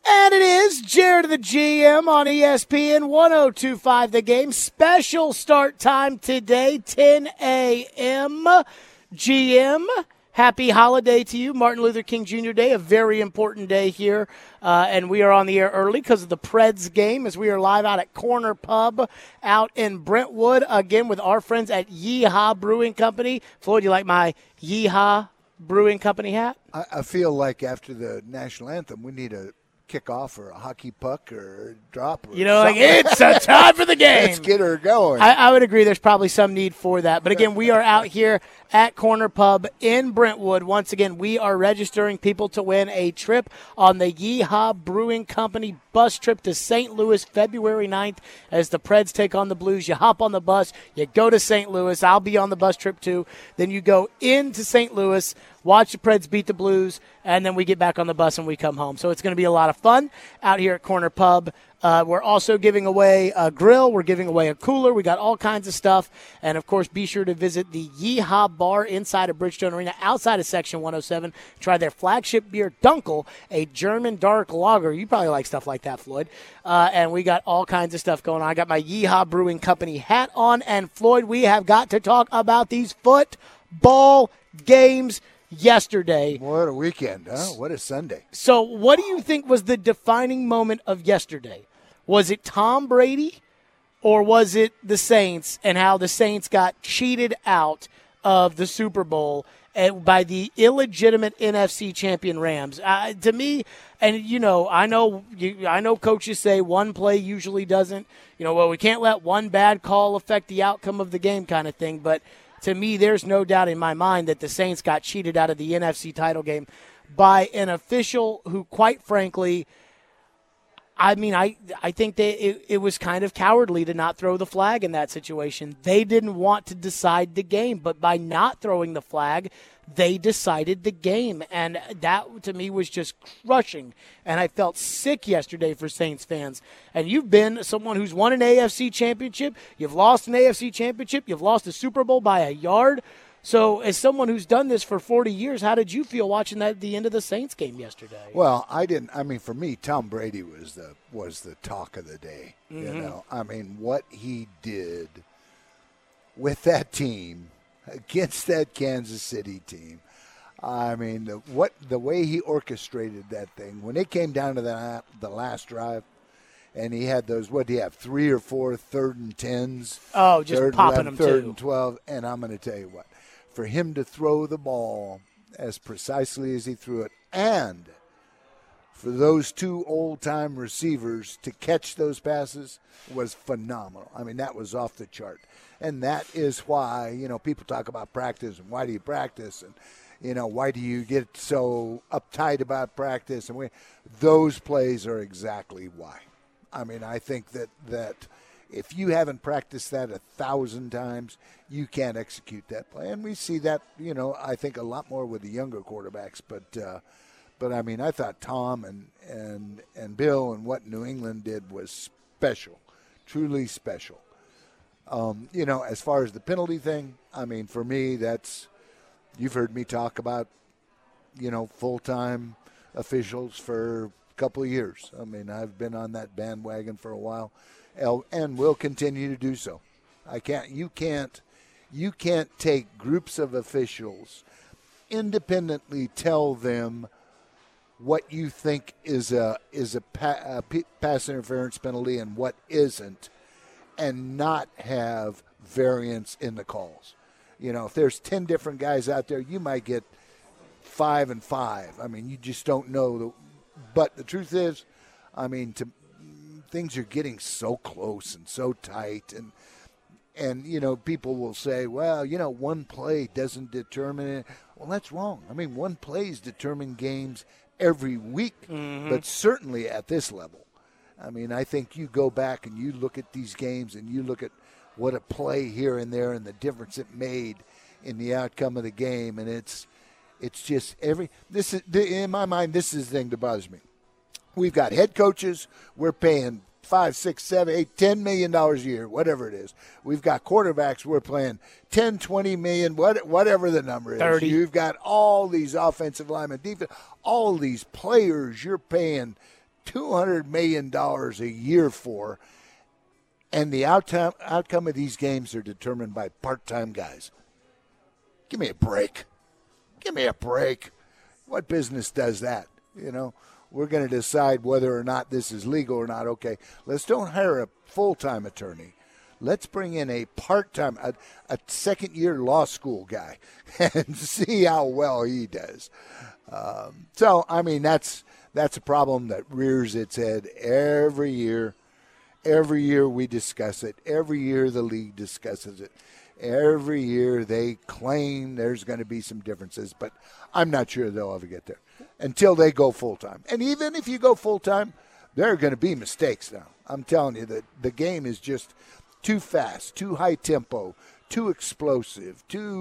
And it is Jared the GM on ESPN 102.5 The Game. Special start time today, 10 a.m. GM, happy holiday to you. Martin Luther King Jr. Day, a very important day here. And we are on the air early because of the Preds game as we are live out at Corner Pub out in Brentwood, again with our friends at Yeehaw Brewing Company. Floyd, you like my Yeehaw Brewing Company hat? I feel like after the national anthem, we need a kickoff or a hockey puck or a drop. Or like it's a time for the game. Let's get her going. I would agree there's probably some need for that. But again, we are out here at Corner Pub in Brentwood. Once again, we are registering people to win a trip on the Yeehaw Brewing Company bus trip to St. Louis February 9th as the Preds take on the Blues. You hop on the bus, you go to St. Louis. I'll be on the bus trip too. Then you go into St. Louis, watch the Preds beat the Blues, and then we get back on the bus and we come home. So it's going to be a lot of fun out here at Corner Pub. We're also giving away a grill. We're giving away a cooler. We got all kinds of stuff. And, of course, be sure to visit the Yeehaw Bar inside of Bridgestone Arena, outside of Section 107. Try their flagship beer, Dunkel, a German dark lager. You probably like stuff like that, Floyd. And we got all kinds of stuff going on. I got my Yeehaw Brewing Company hat on. And, Floyd, we have got to talk about these football games yesterday. What a weekend, huh? What a Sunday. So what do you think was the defining moment of yesterday? Was it Tom Brady or was it the Saints and how the Saints got cheated out of the Super Bowl by the illegitimate NFC champion Rams? To me, and I know coaches say one play usually doesn't, we can't let one bad call affect the outcome of the game kind of thing, but to me, there's no doubt in my mind that the Saints got cheated out of the NFC title game by an official who, quite frankly, I think it was kind of cowardly to not throw the flag in that situation. They didn't want to decide the game, but by not throwing the flag, they decided the game. And that, to me, was just crushing. And I felt sick yesterday for Saints fans. And you've been someone who's won an AFC championship. You've lost an AFC championship. You've lost a Super Bowl by a yard. So as someone who's done this for 40 years, how did you feel watching that at the end of the Saints game yesterday? Well, for me, Tom Brady was the talk of the day. Mm-hmm. What he did with that team against that Kansas City team. The way he orchestrated that thing when it came down to the last drive, and he had those. What do you have? 3 or 4 3rd and 10s. Oh, just popping them 3rd too. and 12. And I'm going to tell you what. For him to throw the ball as precisely as he threw it, and for those two old-time receivers to catch those passes was phenomenal. That was off the chart. And that is why, people talk about practice and why do you practice and, why do you get so uptight about practice? And those plays are exactly why. I think that if you haven't practiced that 1,000 times, you can't execute that play. And we see that, I think a lot more with the younger quarterbacks. But I thought Tom and Bill and what New England did was special, truly special. As far as the penalty thing, for me, you've heard me talk about, full-time officials for a couple of years. I've been on that bandwagon for a while. And will continue to do so. You can't take groups of officials, independently tell them what you think is a pass interference penalty and what isn't, and not have variance in the calls. If there's 10 different guys out there, you might get 5 and 5. You just don't know. But the truth is, things are getting so close and so tight, and people will say, well, one play doesn't determine it. Well, that's wrong. One plays determine games every week, mm-hmm. but certainly at this level. I think you go back and you look at these games and you look at what a play here and there and the difference it made in the outcome of the game, and it's just in my mind, this is the thing that bothers me. We've got head coaches. We're paying $5, $6, $7, $8, $10 million a year, whatever it is. We've got quarterbacks. We're playing $10, $20 million, whatever the number is. 30. You've got all these offensive linemen, defense, all these players. You're paying $200 million a year for, and the outcome of these games are determined by part-time guys. Give me a break. Give me a break. What business does that? You know, we're going to decide whether or not this is legal or not. Okay, let's don't hire a full-time attorney. Let's bring in a part-time, a second-year law school guy and see how well he does. So, I mean, that's a problem that rears its head every year. Every year we discuss it. Every year the league discusses it. Every year they claim there's going to be some differences, but I'm not sure they'll ever get there until they go full-time. And even if you go full-time, there are going to be mistakes now. I'm telling you that the game is just too fast, too high tempo, too explosive,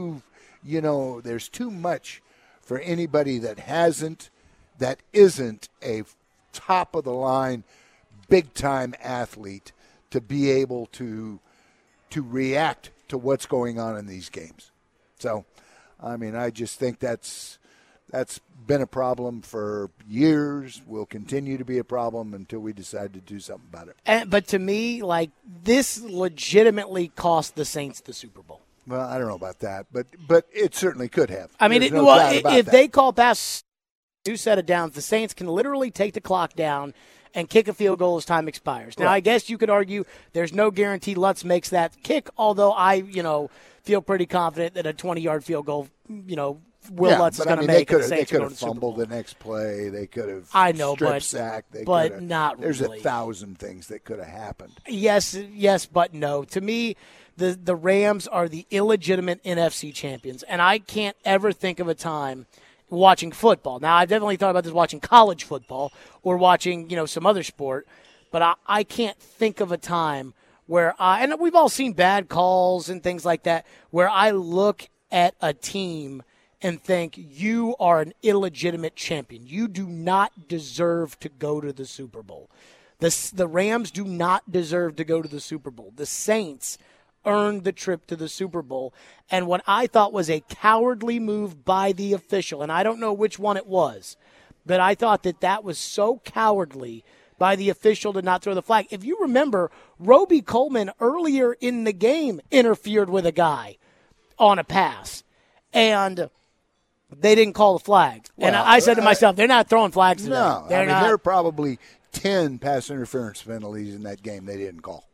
there's too much for anybody that isn't a top-of-the-line, big-time athlete to be able to react to what's going on in these games. So, I mean, I just think that's been a problem for years, will continue to be a problem until we decide to do something about it. But to me, like, this legitimately cost the Saints the Super Bowl. Well, I don't know about that, but it certainly could have. I mean, if they call past new set of downs, the Saints can literally take the clock down and kick a field goal as time expires. Now, I guess you could argue there's no guarantee Lutz makes that kick, although I, feel pretty confident that a 20-yard field goal, Will Lutz is going to make it. They could have fumbled the next play. They could have strip sacked. But not really. There's 1,000 things that could have happened. Yes, but no. To me, the Rams are the illegitimate NFC champions, and I can't ever think of a time watching football. Now, I've definitely thought about this watching college football or watching, some other sport, but I can't think of a time where and we've all seen bad calls and things like that, where I look at a team and think, you are an illegitimate champion. You do not deserve to go to the Super Bowl. The Rams do not deserve to go to the Super Bowl. The Saints earned the trip to the Super Bowl. And what I thought was a cowardly move by the official, and I don't know which one it was, but I thought that was so cowardly by the official to not throw the flag. If you remember, Roby Coleman earlier in the game interfered with a guy on a pass, and they didn't call the flag. Well, and I said to myself, they're not throwing flags today. No, there are probably 10 pass interference penalties in that game they didn't call.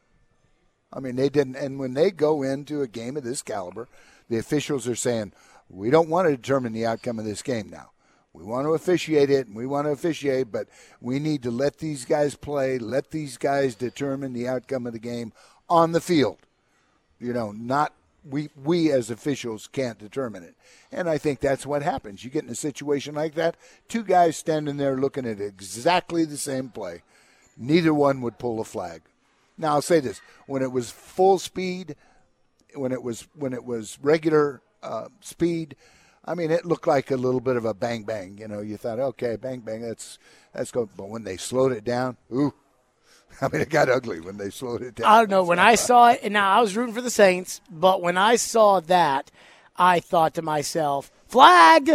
I mean, they didn't. And when they go into a game of this caliber, the officials are saying, we don't want to determine the outcome of this game now. We want to officiate it, and we want to officiate, but we need to let these guys play, let these guys determine the outcome of the game on the field. Not we as officials can't determine it. And I think that's what happens. You get in a situation like that, two guys standing there looking at exactly the same play. Neither one would pull a flag. Now, I'll say this. When it was full speed, when it was regular speed, I mean, it looked like a little bit of a bang-bang. You thought, okay, bang-bang, that's go. But when they slowed it down, ooh. I mean, it got ugly when they slowed it down. I don't know. When I saw it, and now I was rooting for the Saints, but when I saw that, I thought to myself, flag,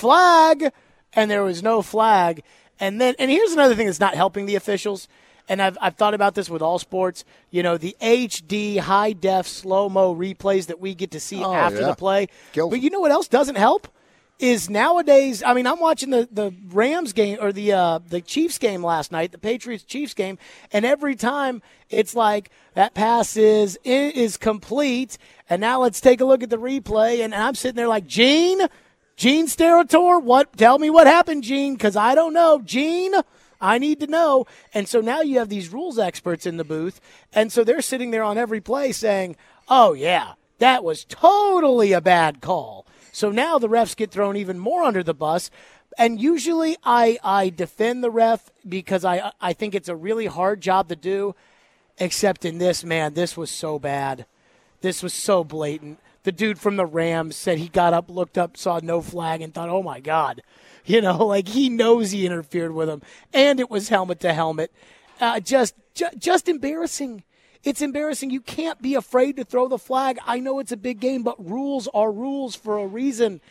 and there was no flag. And here's another thing that's not helping the officials, and I've thought about this with all sports. The HD, high-def, slow-mo replays that we get to see after the play. But you know what else doesn't help? Is nowadays, I mean, I'm watching the Rams game or the Chiefs game last night, the Patriots-Chiefs game, and every time it's like that pass is complete, and now let's take a look at the replay, and I'm sitting there like, Gene Steratore, what? Tell me what happened, Gene, because I don't know. Gene, I need to know. And so now you have these rules experts in the booth, and so they're sitting there on every play saying, oh, yeah, that was totally a bad call. So now the refs get thrown even more under the bus. And usually I defend the ref because I think it's a really hard job to do. Except in this, man, this was so bad. This was so blatant. The dude from the Rams said he got up, looked up, saw no flag, and thought, oh, my God. Like he knows he interfered with him. And it was helmet to helmet. Just embarrassing. It's embarrassing. You can't be afraid to throw the flag. I know it's a big game, but rules are rules for a reason.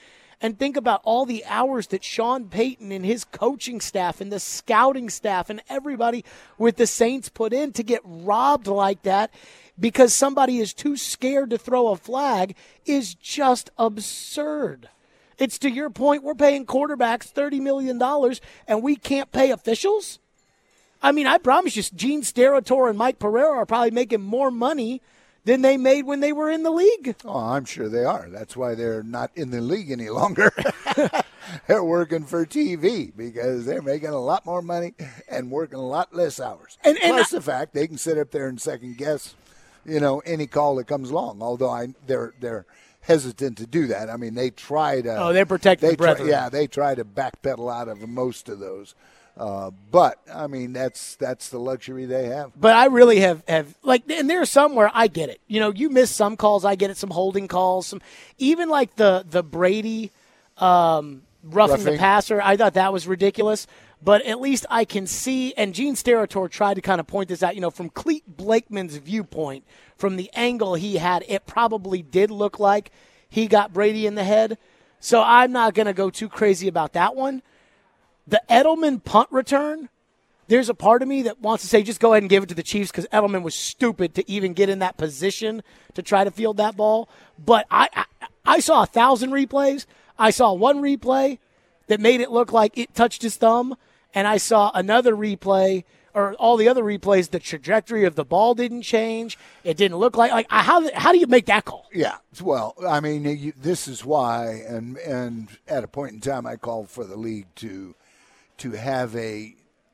and think about all the hours that Sean Payton and his coaching staff and the scouting staff and everybody with the Saints put in to get robbed like that because somebody is too scared to throw a flag is just absurd. It's to your point, we're paying quarterbacks $30 million and we can't pay officials? I mean, I promise you, Gene Steratore and Mike Pereira are probably making more money than they made when they were in the league. Oh, I'm sure they are. That's why they're not in the league any longer. They're working for TV because they're making a lot more money and working a lot less hours. And plus the fact they can sit up there and second guess, any call that comes along. Although they're hesitant to do that. I mean, they try to. Oh, they're protecting the brethren. They try to backpedal out of most of those. But I mean, that's the luxury they have. But I really have and there's some where I get it. You miss some calls, I get it. Some holding calls, even like the Brady roughing the passer. I thought that was ridiculous. But at least I can see, and Gene Steratore tried to kind of point this out. From Clete Blakeman's viewpoint, from the angle he had, it probably did look like he got Brady in the head. So I'm not going to go too crazy about that one. The Edelman punt return, there's a part of me that wants to say just go ahead and give it to the Chiefs because Edelman was stupid to even get in that position to try to field that ball. But I saw 1,000 replays. I saw one replay that made it look like it touched his thumb, and I saw another replay, or all the other replays, the trajectory of the ball didn't change. It didn't look like how do you make that call? Yeah, well, I mean, this is why, and at a point in time I called for the league to have a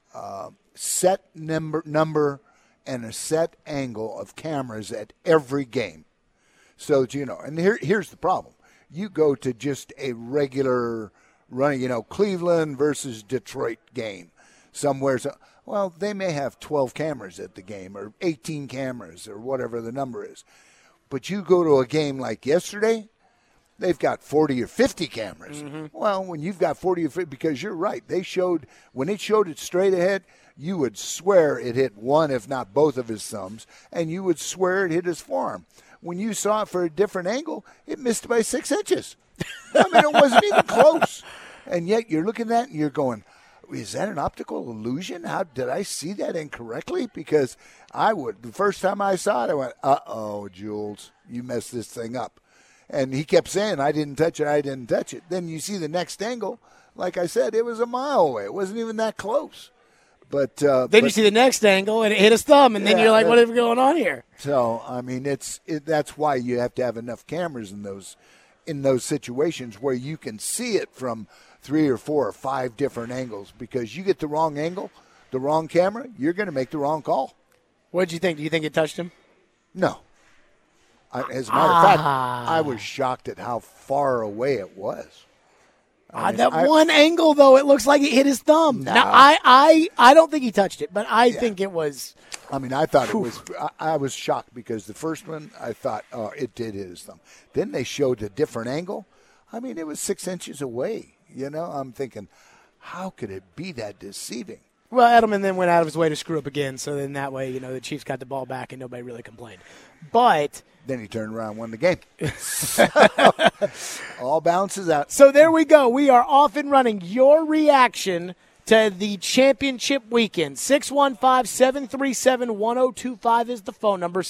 set number and a set angle of cameras at every game. So that and here's the problem. You go to just a regular running, Cleveland versus Detroit game somewhere. Well, they may have 12 cameras at the game or 18 cameras or whatever the number is. But you go to a game like yesterday, they've got 40 or 50 cameras. Mm-hmm. Well, when you've got 40 or 50, because you're right, when it showed it straight ahead, you would swear it hit one, if not both of his thumbs, and you would swear it hit his forearm. When you saw it for a different angle, it missed by 6 inches. I mean, it wasn't even close. And yet you're looking at it and you're going, is that an optical illusion? How did I see that incorrectly? Because the first time I saw it, I went, uh-oh, Jules, you messed this thing up. And he kept saying, I didn't touch it. Then you see the next angle. Like I said, it was a mile away. It wasn't even that close. But you see the next angle, and it hit his thumb, and then you're like, what is going on here? So, I mean, that's why you have to have enough cameras in those situations where you can see it from 3 or 4 or 5 different angles, because you get the wrong angle, the wrong camera, you're going to make the wrong call. What did you think? Do you think it touched him? No. As a matter of fact, I was shocked at how far away it was. One angle, though, it looks like it hit his thumb. No. Now, I don't think he touched it, but I think it was. I mean, I thought it was. I was shocked because the first one, I thought, it did hit his thumb. Then they showed a different angle. I mean, it was 6 inches away. I'm thinking, how could it be that deceiving? Well, Edelman then went out of his way to screw up again, so then that way, the Chiefs got the ball back and nobody really complained. But then he turned around and won the game. All bounces out. So there we go. We are off and running. Your reaction to the championship weekend. 615-737-1025 is the phone number.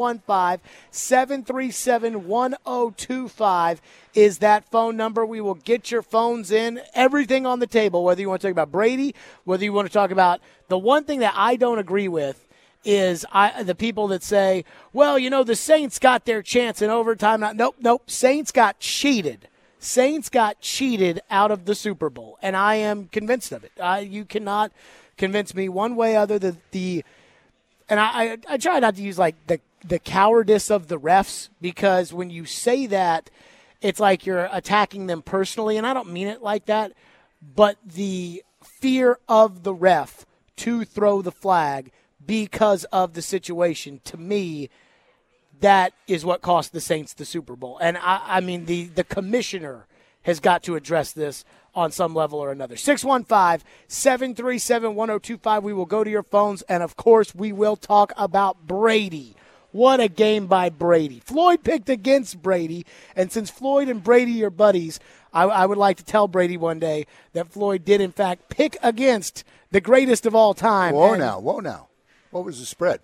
615-737-1025 is that phone number. We will get your phones in. Everything on the table, whether you want to talk about Brady, whether you want to talk about the one thing that I don't agree with is the people that say, well, the Saints got their chance in overtime. Nope. Saints got cheated. Saints got cheated out of the Super Bowl, and I am convinced of it. You cannot convince me one way other than and I try not to use like the cowardice of the refs, because when you say that, it's like you're attacking them personally, and I don't mean it like that, but the fear of the ref to throw the flag because of the situation, to me, that is what cost the Saints the Super Bowl. And I mean, the commissioner has got to address this on some level or another. 615-737-1025. We will go to your phones, and of course we will talk about Brady. What a game by Brady. Floyd picked against Brady, and since Floyd and Brady are buddies, I would like to tell Brady one day that Floyd did, in fact, pick against the greatest of all time. Whoa now. What was the spread?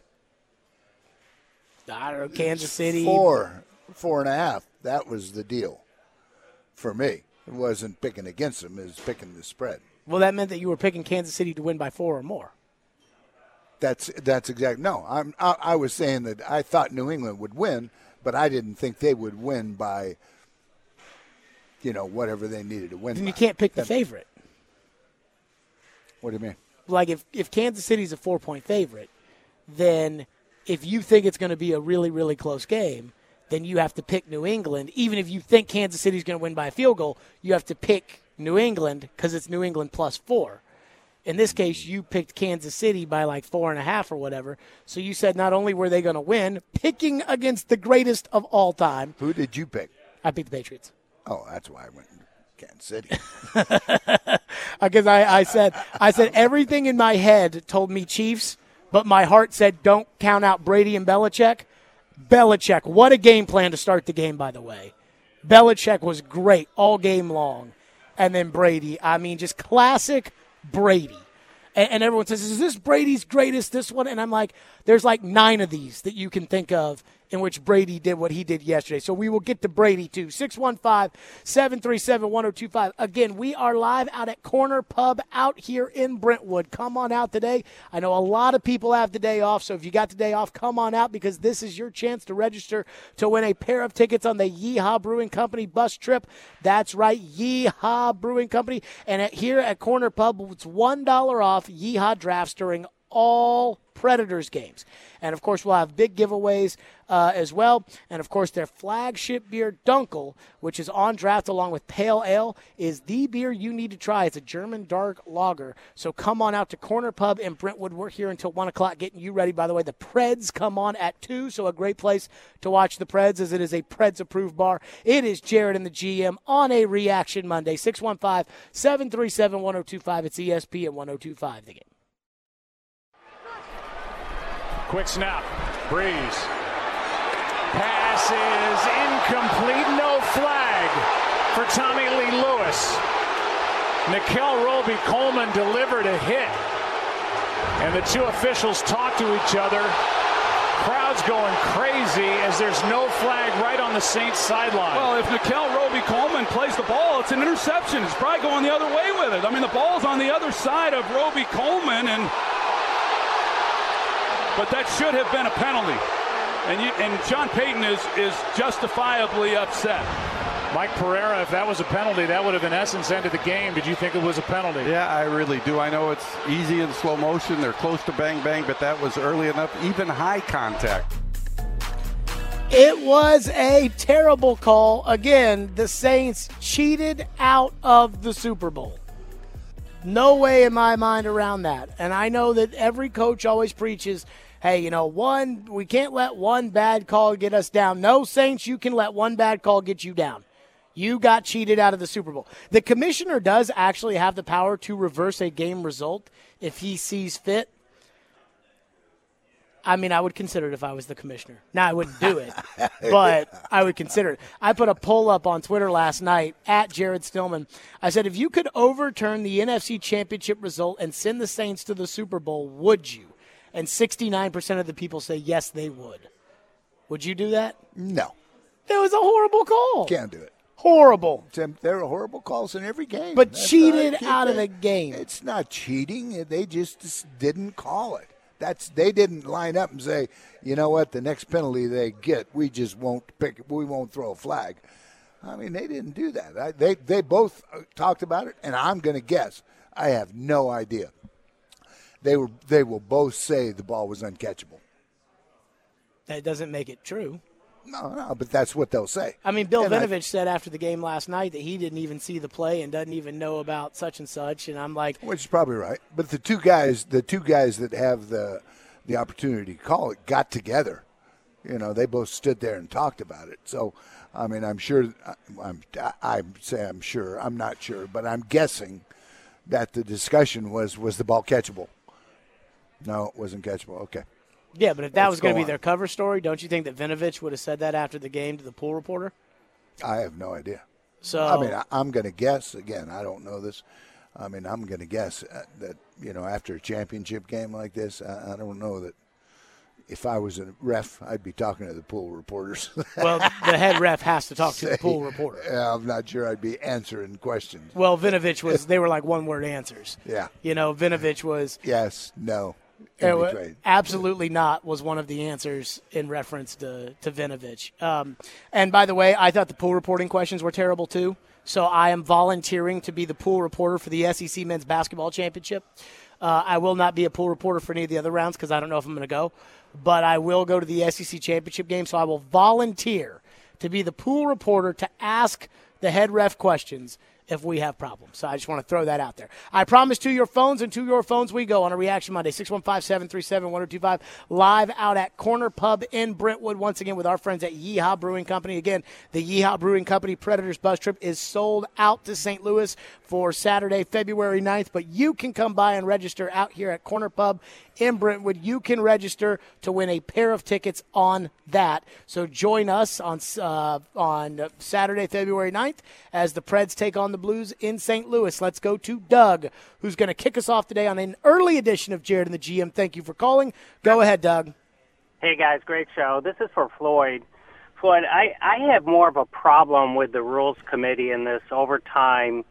I don't know, Kansas City. 4.5. That was the deal for me. It wasn't picking against them. It was picking the spread. Well, that meant that you were picking Kansas City to win by 4 or more. That's exact. No, I was saying that I thought New England would win, but I didn't think they would win by, whatever they needed to win. Then you can't pick the favorite. What do you mean? Like if Kansas City's a 4-point favorite, then if you think it's going to be a really, really close game, then you have to pick New England. Even if you think Kansas City's going to win by a field goal, you have to pick New England because it's New England plus 4. In this case, you picked Kansas City by like 4.5 or whatever. So you said not only were they going to win, picking against the greatest of all time. Who did you pick? I picked the Patriots. Oh, that's why I went Kansas City. Because I said everything in my head told me Chiefs, but my heart said don't count out Brady and Belichick. Belichick, what a game plan to start the game, by the way. Belichick was great all game long. And then Brady, just classic Brady. And everyone says, is this Brady's greatest, this one? And I'm like, there's like 9 of these that you can think of in which Brady did what he did yesterday. So we will get to Brady, too. 615-737-1025. Again, we are live out at Corner Pub out here in Brentwood. Come on out today. I know a lot of people have the day off, so if you got the day off, come on out because this is your chance to register to win a pair of tickets on the Yeehaw Brewing Company bus trip. That's right, Yeehaw Brewing Company. And here at Corner Pub, it's $1 off Yeehaw drafts during all Predators games. And, of course, we'll have big giveaways as well. And, of course, their flagship beer, Dunkel, which is on draft along with Pale Ale, is the beer you need to try. It's a German dark lager. So come on out to Corner Pub in Brentwood. We're here until 1 o'clock getting you ready. By the way, the Preds come on at 2, so a great place to watch the Preds as it is a Preds-approved bar. It is Jared and the GM on a Reaction Monday. 615-737-1025. It's ESPN 1025, the game. Quick snap. Breeze. Pass is incomplete. No flag for Tommy Lee Lewis. Nickel Roby-Coleman delivered a hit. And the two officials talk to each other. Crowd's going crazy as there's no flag right on the Saints sideline. Well, if Nickel Roby-Coleman plays the ball, it's an interception. It's probably going the other way with it. The ball's on the other side of Roby-Coleman, but that should have been a penalty. And Sean Payton is justifiably upset. Mike Pereira, if that was a penalty, that would have in essence ended the game. Did you think it was a penalty? Yeah, I really do. I know it's easy in slow motion. They're close to bang bang, but that was early enough, even high contact. It was a terrible call. Again, the Saints cheated out of the Super Bowl. No way in my mind around that. And I know that every coach always preaches, hey, we can't let one bad call get us down. No, Saints, you can let one bad call get you down. You got cheated out of the Super Bowl. The commissioner does actually have the power to reverse a game result if he sees fit. I would consider it if I was the commissioner. Now, I wouldn't do it, but I would consider it. I put a poll up on Twitter last night, at Jared Stillman. I said, if you could overturn the NFC Championship result and send the Saints to the Super Bowl, would you? And 69% of the people say, yes, they would. Would you do that? No. It was a horrible call. Can't do it. Horrible. There are horrible calls in every game. But cheated out of the game. It's not cheating. They just didn't call it. They didn't line up and say, you know what, the next penalty they get, we just won't pick. We won't throw a flag. They didn't do that. They both talked about it, and I'm going to guess. I have no idea. They will both say the ball was uncatchable. That doesn't make it true. No, but that's what they'll say. Bill Vinovich said after the game last night that he didn't even see the play and doesn't even know about such and such. And I'm like, which is probably right. But the two guys that have the opportunity to call it got together. They both stood there and talked about it. So, I'm sure. I'm sure. I'm not sure, but I'm guessing that the discussion was the ball catchable. No, it wasn't catchable. Okay. Yeah, but if that was going to be their cover story, don't you think that Vinovich would have said that after the game to the pool reporter? I have no idea. So I mean, I'm going to guess, again, I don't know this. I mean, I'm going to guess that, after a championship game like this, I don't know that if I was a ref, I'd be talking to the pool reporters. Well, the head ref has to talk to the pool reporter. Yeah, I'm not sure I'd be answering questions. Well, Vinovich they were like one-word answers. Yeah. Vinovich was. Yes, no. Absolutely not was one of the answers in reference to Vinovich. And by the way, I thought the pool reporting questions were terrible too. So I am volunteering to be the pool reporter for the SEC Men's Basketball Championship. I will not be a pool reporter for any of the other rounds because I don't know if I'm going to go. But I will go to the SEC Championship game, so I will volunteer to be the pool reporter to ask the head ref questions if we have problems. So I just want to throw that out there. I promise to your phones we go on a Reaction Monday, 615-737-1025, live out at Corner Pub in Brentwood, once again with our friends at Yeehaw Brewing Company. Again, the Yeehaw Brewing Company Predators bus trip is sold out to St. Louis for Saturday, February 9th, but you can come by and register out here at Corner Pub in Brentwood. You can register to win a pair of tickets on that. So join us on Saturday, February 9th as the Preds take on the Blues in St. Louis. Let's go to Doug, who's going to kick us off today on an early edition of Jared and the GM. Thank you for calling. Go ahead, Doug. Hey, guys, great show. This is for Floyd. Floyd, I have more of a problem with the Rules Committee in this overtime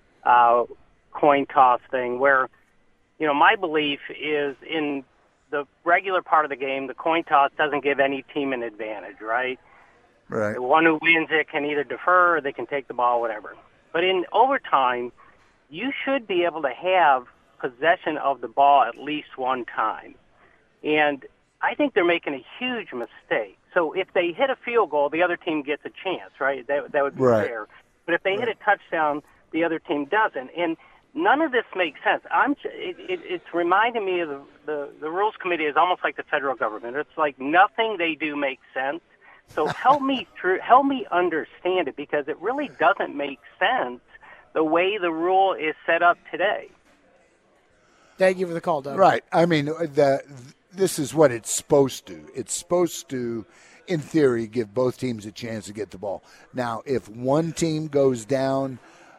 coin toss thing where, my belief is in the regular part of the game, the coin toss doesn't give any team an advantage, right? Right. The one who wins it can either defer or they can take the ball, whatever. But in overtime, you should be able to have possession of the ball at least one time. And I think they're making a huge mistake. So if they hit a field goal, the other team gets a chance, right? That would be fair. But if they hit a touchdown, the other team doesn't. And none of this makes sense. It's reminding me of the Rules Committee is almost like the federal government. It's like nothing they do makes sense. So help me understand it, because it really doesn't make sense the way the rule is set up today. Thank you for the call, Doug. Right. I mean, this is what it's supposed to. It's supposed to, in theory, give both teams a chance to get the ball. Now, if one team goes down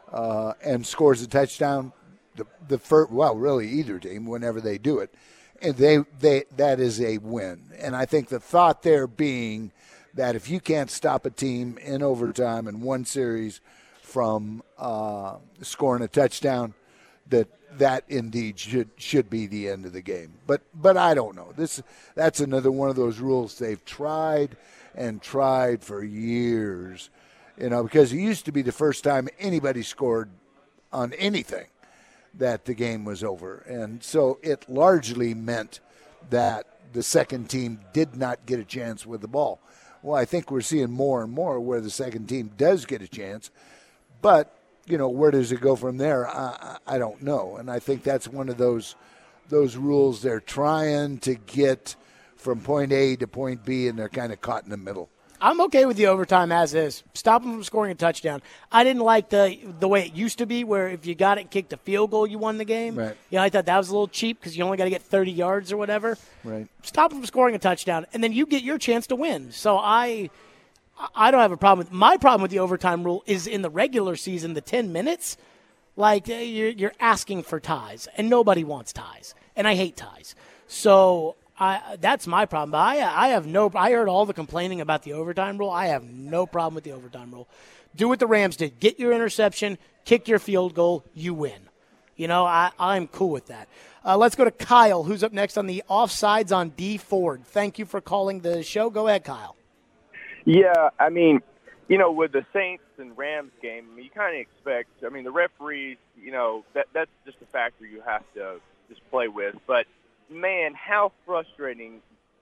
and scores a touchdown, the first, really either team, whenever they do it, and that is a win. And I think the thought there being that if you can't stop a team in overtime in one series from scoring a touchdown, that indeed should be the end of the game. But I don't know. That's another one of those rules they've tried and tried for years, because it used to be the first time anybody scored on anything that the game was over. And so it largely meant that the second team did not get a chance with the ball. Well, I think we're seeing more and more where the second team does get a chance. But, where does it go from there? I don't know. And I think that's one of those rules they're trying to get from point A to point B, and they're kind of caught in the middle. I'm okay with the overtime as is. Stop them from scoring a touchdown. I didn't like the way it used to be, where if you got it and kicked a field goal, you won the game. Right. I thought that was a little cheap because you only got to get 30 yards or whatever. Right. Stop them from scoring a touchdown, and then you get your chance to win. So I don't have a problem with. My problem with the overtime rule is in the regular season, the 10 minutes. Like you're asking for ties, and nobody wants ties, and I hate ties. So. That's my problem. But I heard all the complaining about the overtime rule. I have no problem with the overtime rule. Do what the Rams did. Get your interception, kick your field goal, you win. I'm cool with that. Let's go to Kyle, who's up next on the Offsides on D Ford. Thank you for calling the show. Go ahead, Kyle. Yeah, I mean, with the Saints and Rams game, you kind of expect, the referees, that's just a factor you have to just play with. But man, how frustrating.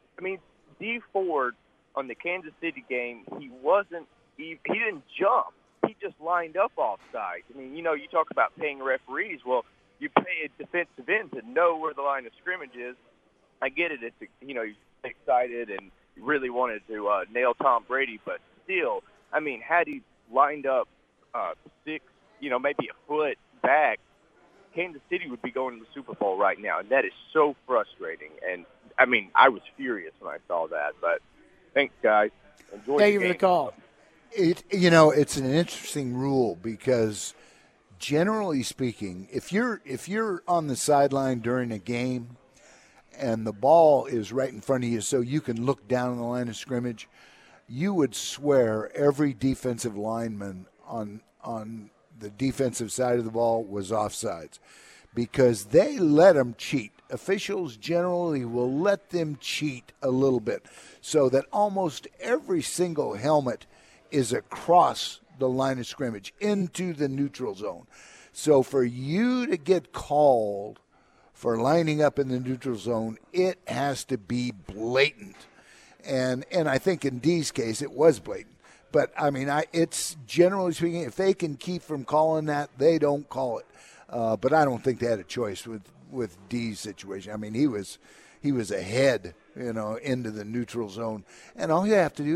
D Ford on the Kansas City game, he didn't jump. He just lined up offside. You talk about paying referees. Well, you pay a defensive end to know where the line of scrimmage is. I get it. It's, you're excited and you really wanted to nail Tom Brady, but still, had he lined up 6, maybe a foot back, Kansas City would be going to the Super Bowl right now, and that is so frustrating. And, I was furious when I saw that. But thanks, guys. Enjoy Thank the you for game. the call. It's an interesting rule because generally speaking, if you're on the sideline during a game and the ball is right in front of you so you can look down the line of scrimmage, you would swear every defensive lineman on the defensive side of the ball was offsides because they let them cheat. Officials generally will let them cheat a little bit so that almost every single helmet is across the line of scrimmage into the neutral zone. So for you to get called for lining up in the neutral zone, it has to be blatant. And I think in D's case it was blatant. But, I mean, it's generally speaking, if they can keep from calling that, they don't call it. But I don't think they had a choice with D's situation. I mean, he was ahead, into the neutral zone. And all you have to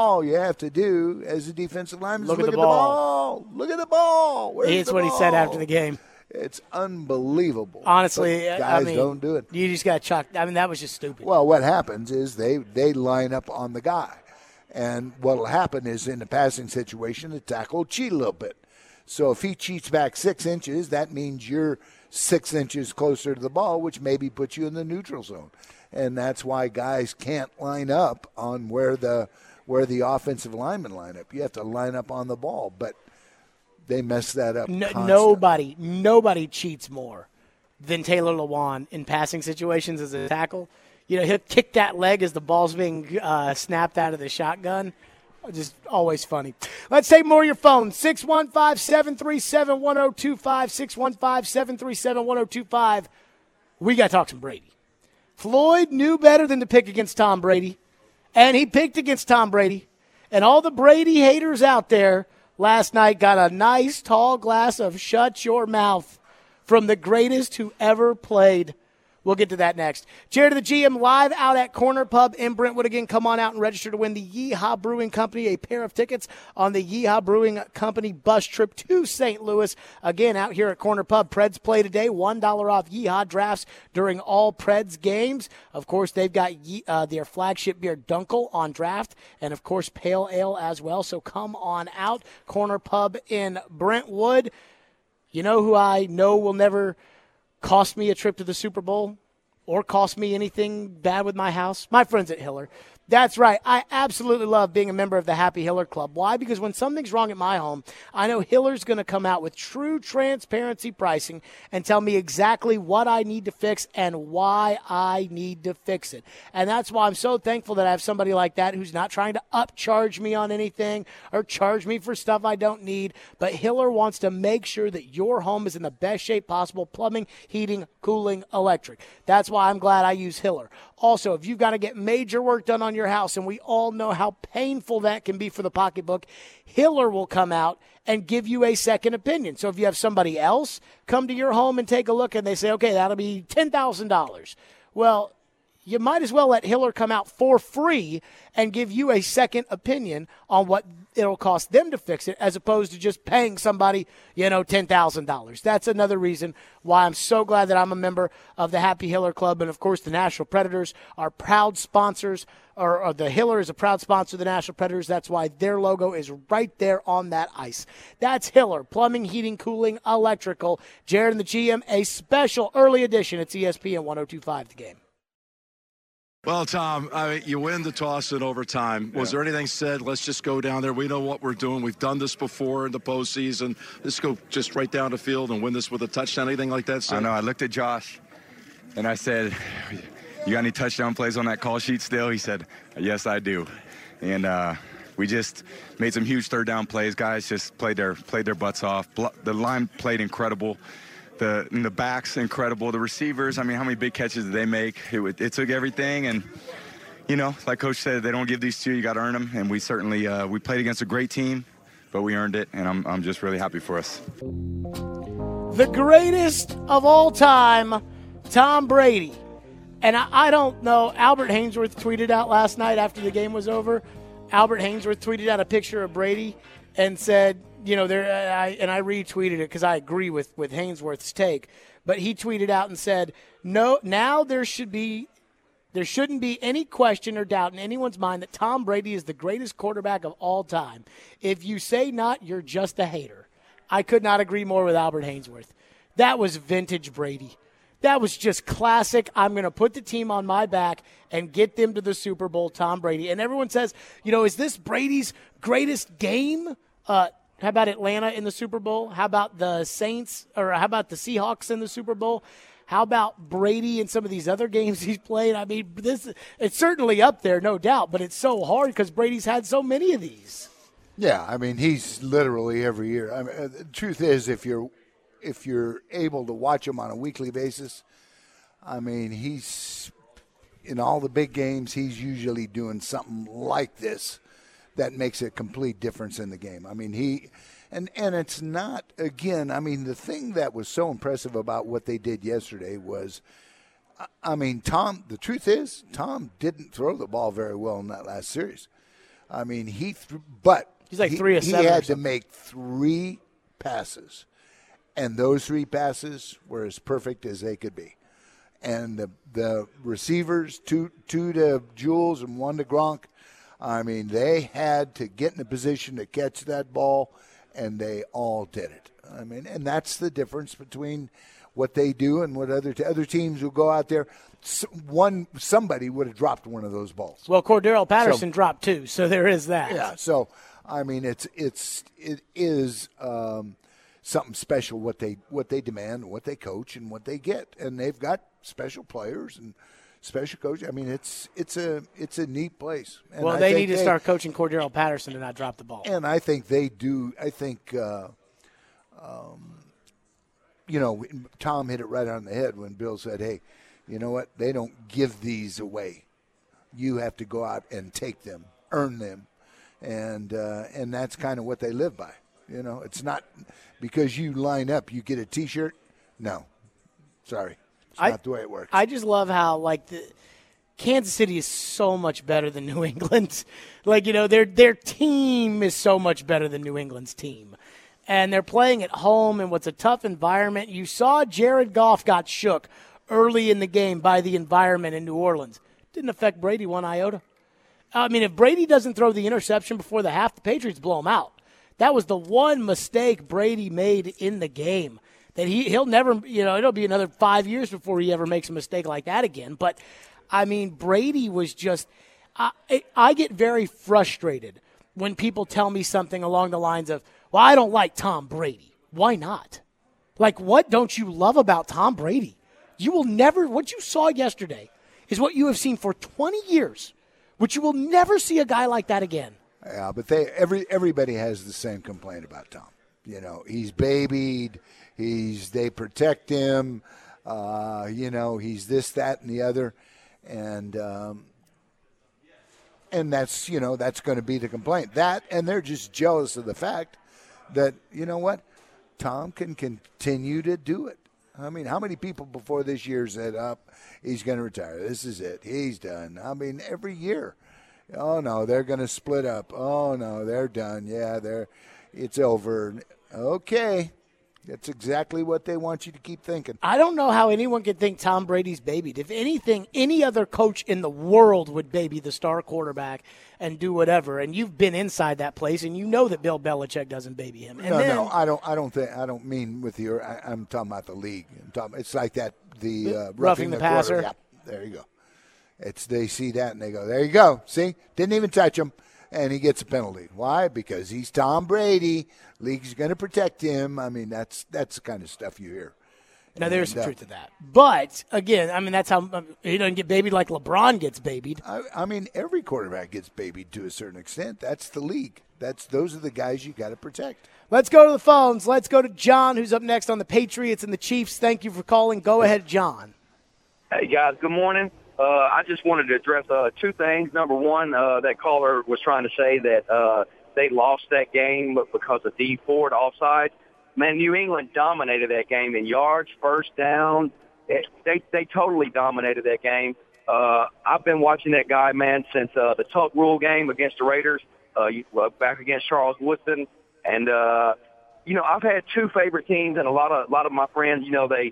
do as a defensive lineman is look at the ball. Look at the ball. It's what he said after the game. It's unbelievable. Honestly, guys don't do it. You just got chucked. I mean, that was just stupid. Well, what happens is they line up on the guy. And what will happen is in the passing situation, the tackle will cheat a little bit. So if he cheats back 6 inches, that means you're 6 inches closer to the ball, which maybe puts you in the neutral zone. And that's why guys can't line up on where the offensive linemen line up. You have to line up on the ball. But they mess that up. Nobody cheats more than Taylor Lewan in passing situations as a tackle. He'll kick that leg as the ball's being snapped out of the shotgun. Just always funny. Let's take more of your phone. 615-737-1025, 615-737-1025. We got to talk some Brady. Floyd knew better than to pick against Tom Brady, and he picked against Tom Brady. And all the Brady haters out there last night got a nice tall glass of shut your mouth from the greatest who ever played. We'll get to that next. Jared of the GM live out at Corner Pub in Brentwood. Again, come on out and register to win the Yeehaw Brewing Company a pair of tickets on the Yeehaw Brewing Company bus trip to St. Louis. Again, out here at Corner Pub. Preds play today. $1 off Yeehaw drafts during all Preds games. Of course, they've got their flagship beer, Dunkel, on draft. And, of course, Pale Ale as well. So come on out. Corner Pub in Brentwood. You know who I know will never cost me a trip to the Super Bowl or cost me anything bad with my house? My friends at Hiller. That's right. I absolutely love being a member of the Happy Hiller Club. Why? Because when something's wrong at my home, I know Hiller's going to come out with true transparency pricing and tell me exactly what I need to fix and why I need to fix it. And that's why I'm so thankful that I have somebody like that who's not trying to upcharge me on anything or charge me for stuff I don't need. But Hiller wants to make sure that your home is in the best shape possible: plumbing, heating, cooling, electric. That's why I'm glad I use Hiller. Also, if you've got to get major work done on your house, and we all know how painful that can be for the pocketbook, Hiller will come out and give you a second opinion. So if you have somebody else come to your home and take a look and they say, okay, that'll be $10,000. Well, you might as well let Hiller come out for free and give you a second opinion on what it'll cost them to fix it, as opposed to just paying somebody, $10,000. That's another reason why I'm so glad that I'm a member of the Happy Hiller Club. And, of course, the Nashville Predators are proud sponsors, or the Hiller is a proud sponsor of the Nashville Predators. That's why their logo is right there on that ice. That's Hiller, plumbing, heating, cooling, electrical. Jared and the GM, a special early edition. It's ESPN 102.5 The Game. Well, Tom, you win the toss in overtime. Was there anything said, let's just go down there? We know what we're doing. We've done this before in the postseason. Let's go just right down the field and win this with a touchdown. Anything like that said? I know. I looked at Josh, and I said, you got any touchdown plays on that call sheet still? He said, yes, I do. And we just made some huge third down plays. Guys just played their butts off. The line played incredible. The backs, incredible. The receivers, how many big catches did they make? It took everything. And, like Coach said, they don't give these to you. You got to earn them. And we certainly we played against a great team, but we earned it. And I'm just really happy for us. The greatest of all time, Tom Brady. And I don't know. Albert Hainsworth tweeted out last night after the game was over. Albert Hainsworth tweeted out a picture of Brady and said, I retweeted it because I agree with Hainsworth's take, but he tweeted out and said, no, now there should be there shouldn't be any question or doubt in anyone's mind that Tom Brady is the greatest quarterback of all time. If you say not, you're just a hater. I could not agree more with Albert Haynesworth. That was vintage Brady. That was just classic. I'm going to put the team on my back and get them to the Super Bowl, Tom Brady. And everyone says, is this Brady's greatest game? How about Atlanta in the Super Bowl? How about the Saints, or how about the Seahawks in the Super Bowl? How about Brady in some of these other games he's played? I mean, it's certainly up there, no doubt, but it's so hard because Brady's had so many of these. Yeah, I mean, he's literally every year. I mean, the truth is, if you're able to watch him on a weekly basis, I mean, he's in all the big games, he's usually doing something like this that makes a complete difference in the game. I mean, and it's not, again, I mean, the thing that was so impressive about what they did yesterday was, I mean, the truth is, Tom didn't throw the ball very well in that last series. I mean, he's like 3 of 7. He had to make 3 passes, and those 3 passes were as perfect as they could be. And the receivers, two to Jules and 1 to Gronk, I mean, they had to get in a position to catch that ball, and they all did it. I mean, and that's the difference between what they do and what other teams will go out there. Somebody would have dropped one of those balls. Well, Cordero Patterson dropped 2, so there is that. Yeah, so I mean, it is something special what they demand, what they coach, and what they get, and they've got special players and special coach. I mean, it's a neat place. And well, they need to start coaching Cordero Patterson to not drop the ball. And I think they do. I think, Tom hit it right on the head when Bill said, hey, you know what? They don't give these away. You have to go out and take them, earn them. And that's kind of what they live by. It's not because you line up, you get a T-shirt. No, sorry. Not the way it works. I just love how, Kansas City is so much better than New England. Their team is so much better than New England's team. And they're playing at home in what's a tough environment. You saw Jared Goff got shook early in the game by the environment in New Orleans. Didn't affect Brady one iota. I mean, if Brady doesn't throw the interception before the half, the Patriots blow him out. That was the one mistake Brady made in the game. That he'll never, it'll be another 5 years before he ever makes a mistake like that again. But, I mean, Brady was just I get very frustrated when people tell me something along the lines of, well, I don't like Tom Brady. Why not? What don't you love about Tom Brady? You will never, what you saw yesterday is what you have seen for 20 years, which you will never see a guy like that again. Yeah, but everybody has the same complaint about Tom. He's babied. They protect him. He's this, that, and the other, and that's that's going to be the complaint. That, and they're just jealous of the fact that Tom can continue to do it. I mean, how many people before this year said, he's going to retire? This is it. He's done. I mean, every year. Oh no, they're going to split up. Oh no, they're done. Yeah, it's over. Okay. That's exactly what they want you to keep thinking. I don't know how anyone could think Tom Brady's babied. If anything, any other coach in the world would baby the star quarterback and do whatever. And you've been inside that place, and you know that Bill Belichick doesn't baby him. And no, I don't mean with you. I'm talking about the league. It's like that the roughing the passer. Yeah, there you go. They see that and they go, there you go. See, didn't even touch him. And he gets a penalty. Why? Because he's Tom Brady. League's going to protect him. I mean, that's the kind of stuff you hear. Now, there's some truth to that. But, again, I mean, that's how he doesn't get babied like LeBron gets babied. I mean, every quarterback gets babied to a certain extent. That's the league. Those are the guys you got to protect. Let's go to the phones. Let's go to John, who's up next on the Patriots and the Chiefs. Thank you for calling. Go ahead, John. Hey, guys. Good morning. I just wanted to address 2 things. Number one, that caller was trying to say that they lost that game because of D Ford offside. Man, New England dominated that game in yards, first down. They totally dominated that game. I've been watching that guy, man, since the Tuck Rule game against the Raiders, back against Charles Woodson. And, I've had 2 favorite teams, and a lot of my friends,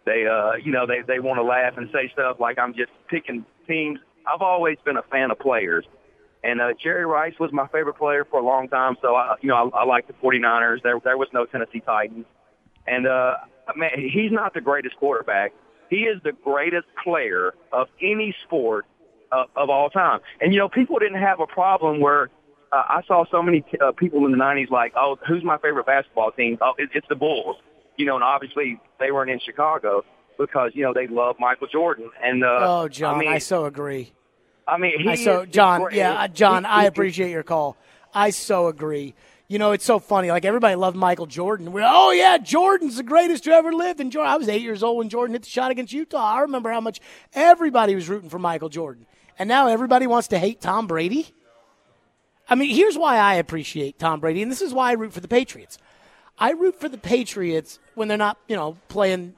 they want to laugh and say stuff like I'm just picking teams. I've always been a fan of players. And Jerry Rice was my favorite player for a long time, so I like the 49ers. There was no Tennessee Titans. And, man, he's not the greatest quarterback. He is the greatest player of any sport of all time. And, people didn't have a problem where I saw so many people in the 90s like, oh, who's my favorite basketball team? Oh, it's the Bulls. And obviously they weren't in Chicago because, they love Michael Jordan. And John, I so agree. John, I appreciate your call. I so agree. It's so funny. Like, everybody loved Michael Jordan. Jordan's the greatest who ever lived. And I was 8 years old when Jordan hit the shot against Utah. I remember how much everybody was rooting for Michael Jordan. And now everybody wants to hate Tom Brady. I mean, here's why I appreciate Tom Brady, and this is why I root for the Patriots. I root for the Patriots when they're not, playing,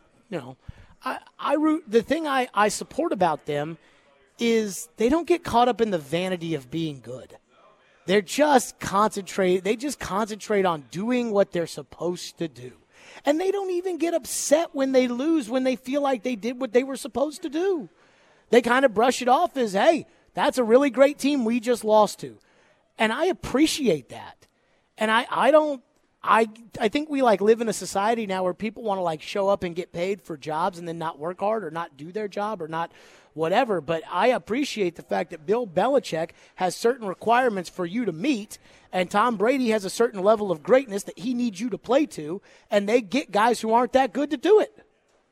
I root. The thing I support about them is they don't get caught up in the vanity of being good. They just concentrate on doing what they're supposed to do. And they don't even get upset when they lose, when they feel like they did what they were supposed to do. They kind of brush it off as, hey, that's a really great team we just lost to. And I appreciate that. And I think we live in a society now where people want to show up and get paid for jobs and then not work hard or not do their job or not whatever. But I appreciate the fact that Bill Belichick has certain requirements for you to meet, and Tom Brady has a certain level of greatness that he needs you to play to, and they get guys who aren't that good to do it.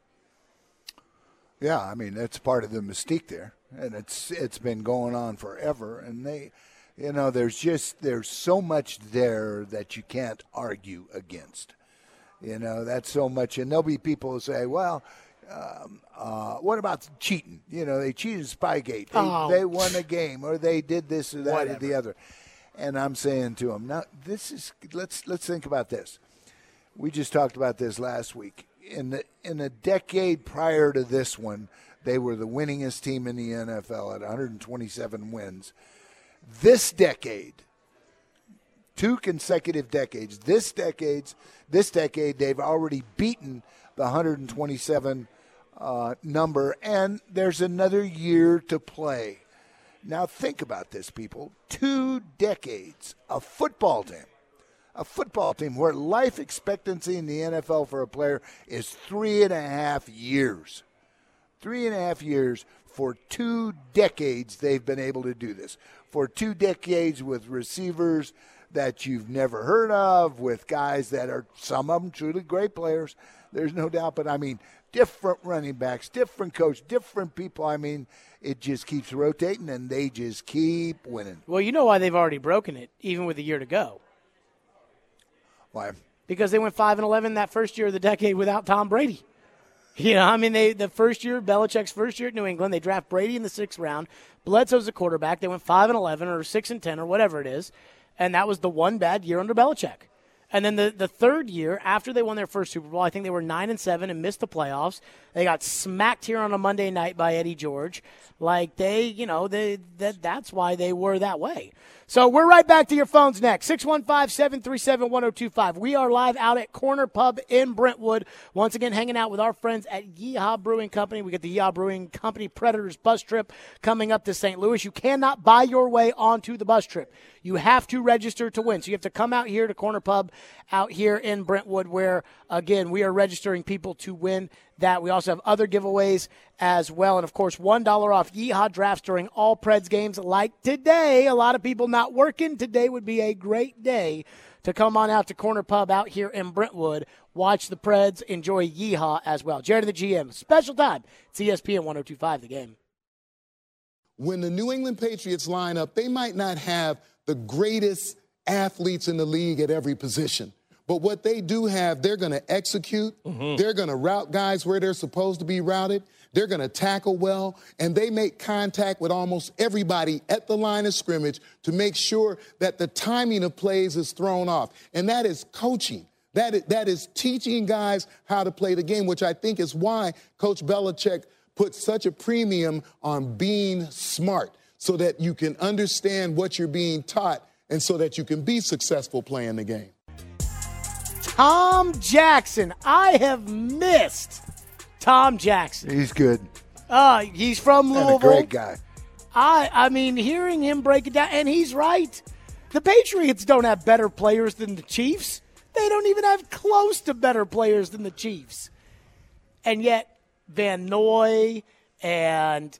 Yeah, I mean, that's part of the mystique there, and it's been going on forever, and they – there's so much there that you can't argue against. That's so much. And there'll be people who say, well, what about cheating? They cheated Spygate. They won a game, or they did this or that or the other. And I'm saying to them, now, let's think about this. We just talked about this last week. In the decade prior to this one, they were the winningest team in the NFL at 127 wins. This decade, 2 consecutive decades, this decade, they've already beaten the 127 number, and there's another year to play. Now think about this, people. 2 decades, a football team where life expectancy in the NFL for a player is 3.5 years. 3.5 years. For 2 decades, they've been able to do this. For 2 decades with receivers that you've never heard of, with guys that are, some of them, truly great players. There's no doubt. But, different running backs, different coach, different people. It just keeps rotating, and they just keep winning. Well, you know why they've already broken it, even with a year to go. Why? Because they went 5-11 that first year of the decade without Tom Brady. The first year, Belichick's first year at New England, they draft Brady in the 6th round. Bledsoe's the quarterback. They went 5-11 or 6-10 or whatever it is, and that was the one bad year under Belichick. And then the third year, after they won their first Super Bowl, I think they were 9-7 and missed the playoffs. They got smacked here on a Monday night by Eddie George. That's why they were that way. So we're right back to your phones next. 615-737-1025. We are live out at Corner Pub in Brentwood. Once again, hanging out with our friends at Yeehaw Brewing Company. We got the Yeehaw Brewing Company Predators bus trip coming up to St. Louis. You cannot buy your way onto the bus trip. You have to register to win. So you have to come out here to Corner Pub out here in Brentwood where, again, we are registering people to win that. We also have other giveaways as well. And, of course, $1 off Yeehaw drafts during all Preds games like today. A lot of people not working. Today would be a great day to come on out to Corner Pub out here in Brentwood, watch the Preds, enjoy Yeehaw as well. Jared the GM, special time. It's ESPN 102.5 The Game. When the New England Patriots line up, they might not have the greatest athletes in the league at every position. But what they do have, they're going to execute. They're going to route guys where they're supposed to be routed. They're going to tackle well. And they make contact with almost everybody at the line of scrimmage to make sure that the timing of plays is thrown off. And that is coaching. That is teaching guys how to play the game, which I think is why Coach Belichick put such a premium on being smart so that you can understand what you're being taught and so that you can be successful playing the game. Tom Jackson. I have missed Tom Jackson. He's good. He's from Louisville. And a great guy. I mean, hearing him break it down, and he's right. The Patriots don't have better players than the Chiefs. They don't even have close to better players than the Chiefs. And yet, Van Noy and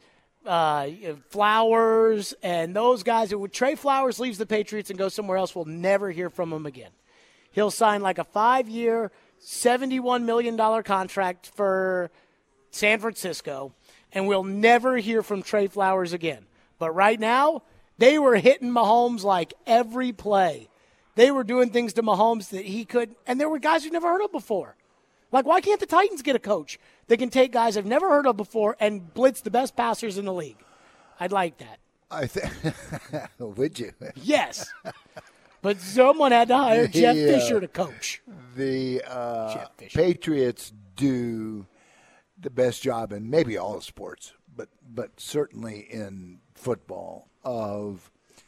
Flowers and those guys, Trey Flowers leaves the Patriots and goes somewhere else, we'll never hear from him again. He'll sign like a 5-year, $71 million contract for San Francisco, and we'll never hear from Trey Flowers again. But right now, they were hitting Mahomes like every play. They were doing things to Mahomes that he couldn't, and there were guys you've never heard of before. Like, why can't the Titans get a coach that can take guys I've never heard of before and blitz the best passers in the league? I'd like that. Would you? Yes. But someone had to hire Jeff Fisher to coach. The Patriots do the best job in maybe all the sports, but certainly in football of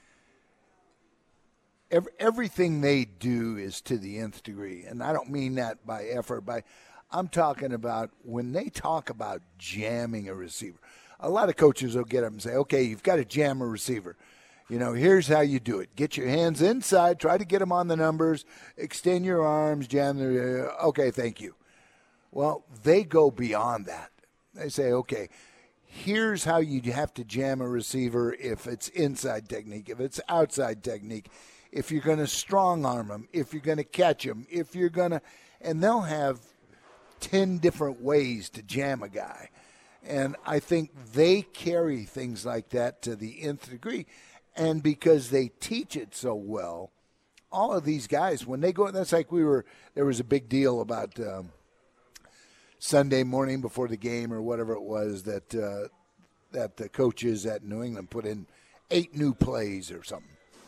everything they do is to the nth degree. And I don't mean that by effort. I'm talking about when they talk about jamming a receiver. A lot of coaches will get up and say, okay, you've got to jam a receiver. You know, here's how you do it. Get your hands inside, try to get them on the numbers, extend your arms, jam the okay, thank you. Well, they go beyond that. They say, okay, here's how you have to jam a receiver if it's inside technique, if it's outside technique, if you're going to strong arm them, if you're going to catch them, if you're going to – and they'll have 10 different ways to jam a guy. And I think they carry things like that to the nth degree. And because they teach it so well, all of these guys, when they go – that's like there was a big deal about Sunday morning before the game or whatever it was that the coaches at New England put in 8 new plays or something.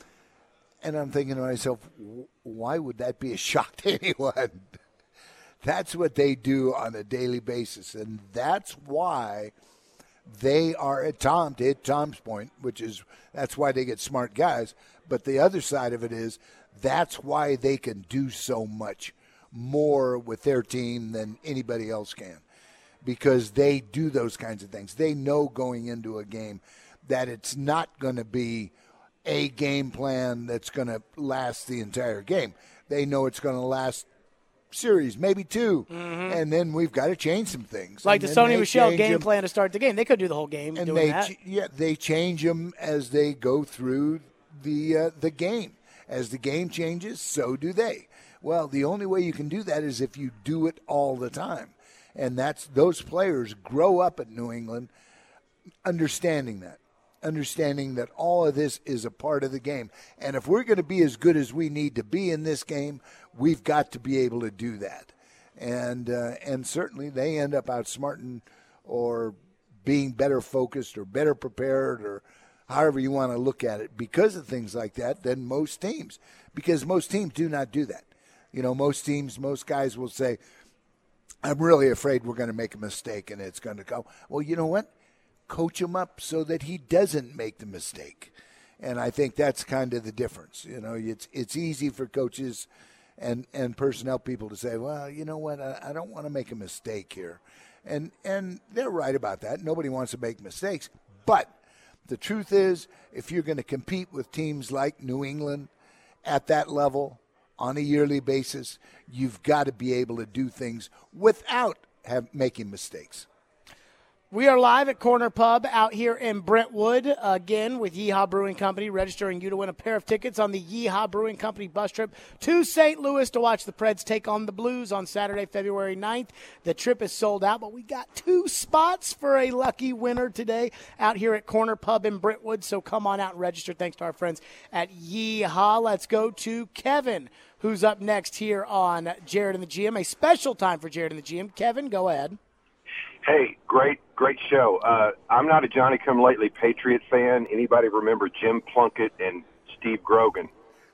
And I'm thinking to myself, why would that be a shock to anyone? That's what they do on a daily basis. And that's why they are, to hit Tom's point, that's why they get smart guys. But the other side of it is that's why they can do so much more with their team than anybody else can. Because they do those kinds of things. They know going into a game that it's not going to be a game plan that's going to last the entire game. They know it's going to last series, maybe 2, and then we've got to change some things. Like the Sony Michel game plan to start the game. They could do the whole game and doing that. Yeah, they change them as they go through the game. As the game changes, so do they. Well, the only way you can do that is if you do it all the time. And those players grow up at New England understanding that all of this is a part of the game. And if we're going to be as good as we need to be in this game, we've got to be able to do that. And certainly they end up outsmarting or being better focused or better prepared or however you want to look at it because of things like that than most teams. Because most teams do not do that. You know, most guys will say, I'm really afraid we're going to make a mistake and it's going to go. Well, you know what? Coach him up so that he doesn't make the mistake. And I think that's kind of the difference. You know, it's easy for coaches and personnel people to say, well, you know what, I don't want to make a mistake here. And they're right about that. Nobody wants to make mistakes. But the truth is, if you're going to compete with teams like New England at that level on a yearly basis, you've got to be able to do things without making mistakes. We are live at Corner Pub out here in Brentwood, again with Yeehaw Brewing Company, registering you to win a pair of tickets on the Yeehaw Brewing Company bus trip to St. Louis to watch the Preds take on the Blues on Saturday, February 9th. The trip is sold out, but we got 2 spots for a lucky winner today out here at Corner Pub in Brentwood, so come on out and register. Thanks to our friends at Yeehaw. Let's go to Kevin, who's up next here on Jared and the GM, a special time for Jared and the GM. Kevin, go ahead. Hey, great show. I'm not a Johnny-come-lately Patriot fan. Anybody remember Jim Plunkett and Steve Grogan?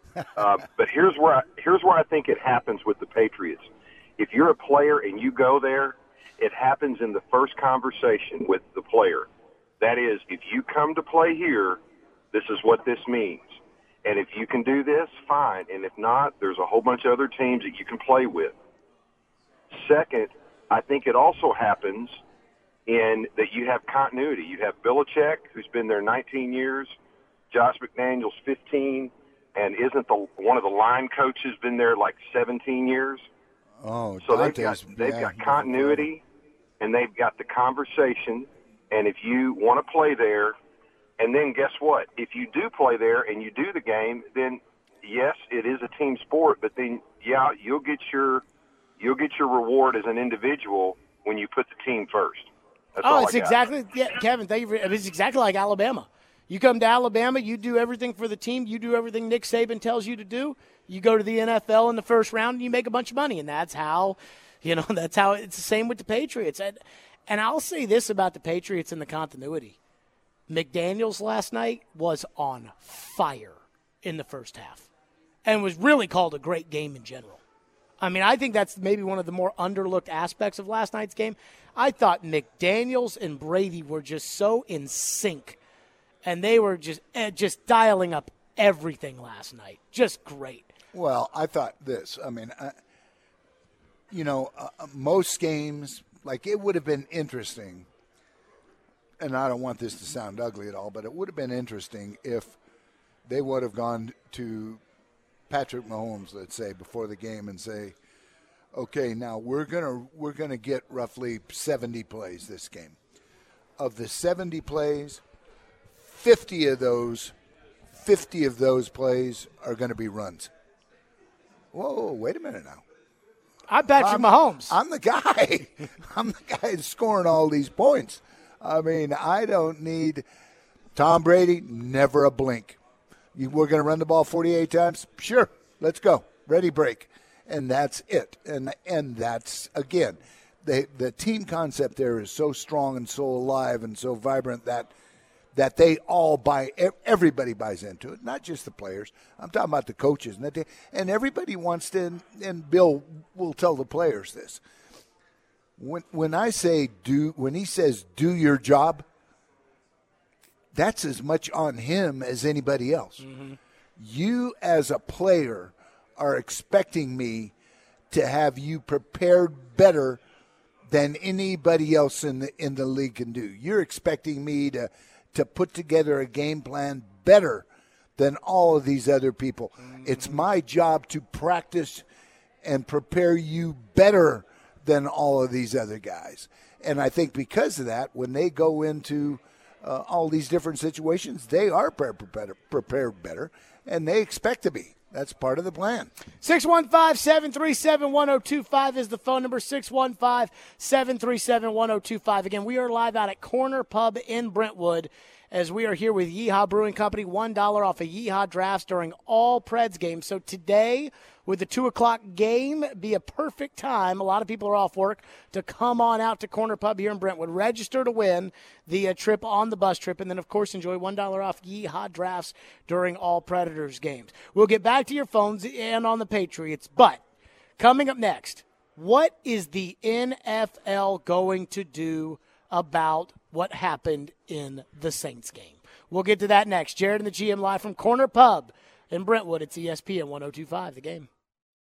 But here's where I think it happens with the Patriots. If you're a player and you go there, it happens in the first conversation with the player. That is, if you come to play here, this is what this means. And if you can do this, fine. And if not, there's a whole bunch of other teams that you can play with. Second, I think it also happens in that you have continuity. You have Belichick, who's been there 19 years, Josh McDaniels 15, and isn't one of the line coaches been there like 17 years? Oh, so they've got continuity, and they've got the conversation. And if you want to play there, and then guess what? If you do play there and you do the game, then yes, it is a team sport. But then, yeah, you'll get your reward as an individual when you put the team first. That's all it's exactly Kevin. Thank you. It's exactly like Alabama. You come to Alabama, you do everything for the team, you do everything Nick Saban tells you to do. You go to the NFL in the first round, and you make a bunch of money, and that's how it's the same with the Patriots. And I'll say this about the Patriots and the continuity. McDaniels last night was on fire in the first half and was really called a great game in general. I mean, I think that's maybe one of the more underlooked aspects of last night's game. I thought McDaniels and Brady were just so in sync, and they were just dialing up everything last night. Just great. Well, I thought this. I mean, most games, like it would have been interesting, and I don't want this to sound ugly at all, but it would have been interesting if they would have gone to Patrick Mahomes, let's say, before the game and say, okay, now we're gonna get roughly 70 plays this game. Of the 70 plays, 50 of those plays are going to be runs. Whoa, wait a minute now. I'm Patrick Mahomes. I'm the guy. I'm the guy scoring all these points. I mean, I don't need Tom Brady, never a blink. We're going to run the ball 48 times? Sure, let's go. Ready, break. And that's it. And that's, again, the team concept there is so strong and so alive and so vibrant that they all everybody buys into it, not just the players. I'm talking about the coaches. And everybody wants to, and Bill will tell the players this. When he says do your job, that's as much on him as anybody else. Mm-hmm. You as a player are expecting me to have you prepared better than anybody else in the league can do. You're expecting me to put together a game plan better than all of these other people. Mm-hmm. It's my job to practice and prepare you better than all of these other guys. And I think because of that, when they go into all these different situations, they are prepared better, and they expect to be. That's part of the plan. 615-737-1025 is the phone number, 615-737-1025. Again, we are live out at Corner Pub in Brentwood as we are here with Yeehaw Brewing Company, $1 off of Yeehaw drafts during all Preds games. So today, with the 2 o'clock game, be a perfect time. A lot of people are off work to come on out to Corner Pub here in Brentwood. Register to win the trip on the bus trip, and then, of course, enjoy $1 off Yeehaw drafts during all Predators games. We'll get back to your phones and on the Patriots, but coming up next, what is the NFL going to do about what happened in the Saints game? We'll get to that next. Jared and the GM live from Corner Pub in Brentwood. It's ESPN 102.5, The Game.